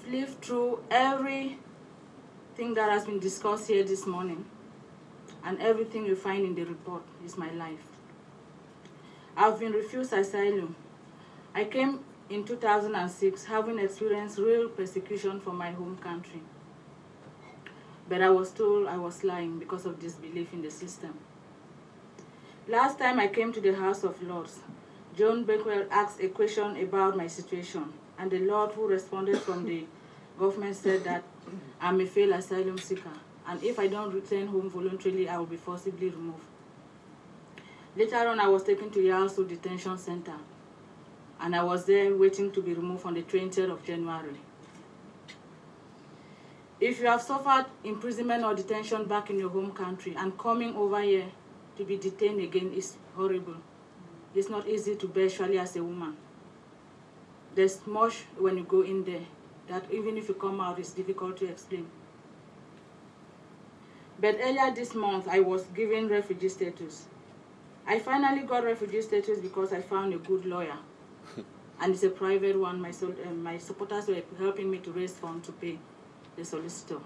lived through everything that has been discussed here this morning, and everything you find in the report is my life. I've been refused asylum. I came in 2006, having experienced real persecution from my home country. But I was told I was lying because of disbelief in the system. Last time I came to the House of Lords, John Bakewell asked a question about my situation, and the Lord who responded from the government said that I'm a failed asylum seeker, and if I don't return home voluntarily, I will be forcibly removed. Later on, I was taken to Yasu Detention Center, and I was there waiting to be removed on the 20th of January. If you have suffered imprisonment or detention back in your home country and coming over here to be detained again is horrible. It's not easy to bear, especially as a woman. There's much when you go in there that even if you come out, it's difficult to explain. But earlier this month, I was given refugee status. I finally got refugee status because I found a good lawyer. And it's a private one. My supporters were helping me to raise funds to pay the solicitor.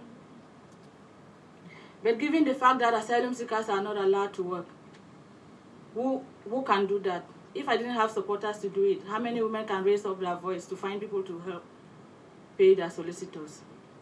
But given the fact that asylum seekers are not allowed to work, who can do that? If I didn't have supporters to do it, how many women can raise up their voice to find people to help pay their solicitors?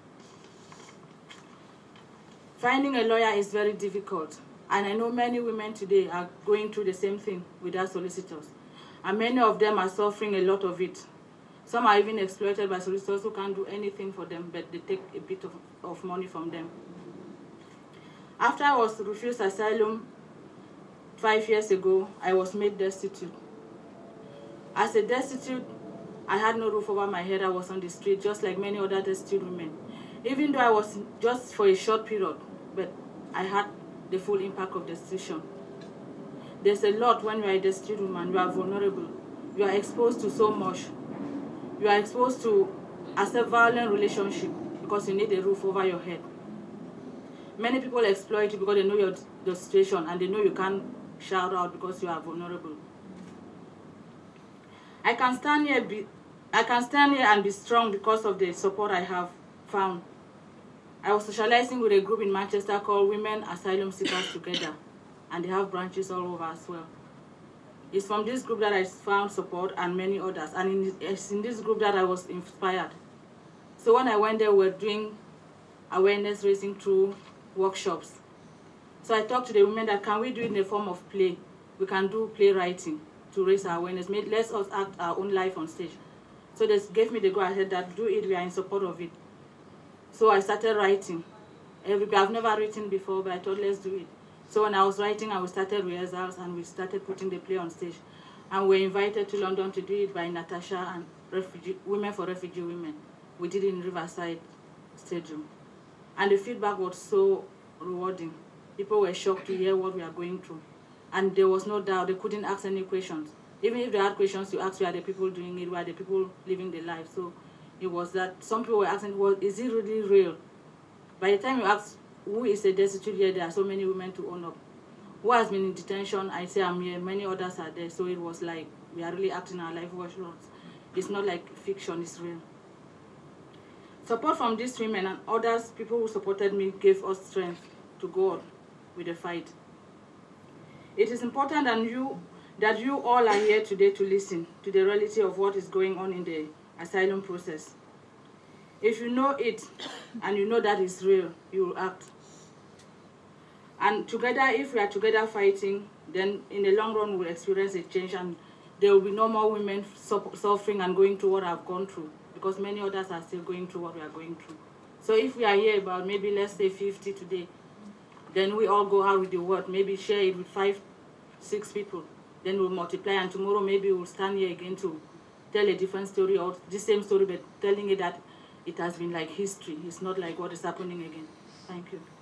Finding a lawyer is very difficult, and I know many women today are going through the same thing with their solicitors, and many of them are suffering a lot of it. Some are even exploited by solicitors who can't do anything for them, but they take a bit of money from them. After I was refused asylum 5 years ago, I was made destitute. As a destitute, I had no roof over my head. I was on the street, just like many other destitute women. Even though I was just for a short period, but I had the full impact of destitution. There's a lot when you are a destitute woman. You are vulnerable. You are exposed to so much. You are exposed to a violent relationship because you need a roof over your head. Many people exploit you because they know your situation and they know you can't shout out because you are vulnerable. I can stand here and be strong because of the support I have found. I was socializing with a group in Manchester called Women Asylum Seekers Together, and they have branches all over as well. It's from this group that I found support and many others, and it's in this group that I was inspired. So when I went there, we were doing awareness raising through workshops. So I talked to the women that can we do it in the form of play? We can do playwriting to raise our awareness. Let us act our own life on stage. So they gave me the go-ahead that do it, we are in support of it. So I started writing. I've never written before, but I thought let's do it. So when I was writing, we started rehearsals and we started putting the play on stage. And we were invited to London to do it by Natasha and Women for Refugee Women. We did it in Riverside Stadium. And the feedback was so rewarding. People were shocked to hear what we are going through. And there was no doubt, they couldn't ask any questions. Even if they had questions to ask, where are the people doing it, where are the people living their life? So it was that some people were asking, well, is it really real? By the time you ask, who is a destitute here, there are so many women to own up. Who has been in detention, I say I'm here, many others are there. So it was like, we are really acting our life workshops. It's not like fiction, it's real. Support from these women and others, people who supported me, gave us strength to go on with the fight. It is important that you all are here today to listen to the reality of what is going on in the asylum process. If you know it and you know that it's real, you will act. And together, if we are together fighting, then in the long run we'll experience a change and there will be no more women suffering and going through what I've gone through, because many others are still going through what we are going through. So if we are here about maybe, let's say 50 today, then we all go out with the word, maybe share it with 5, 6 people, then we'll multiply, and tomorrow maybe we'll stand here again to tell a different story or the same story, but telling it that it has been like history. It's not like what is happening again. Thank you.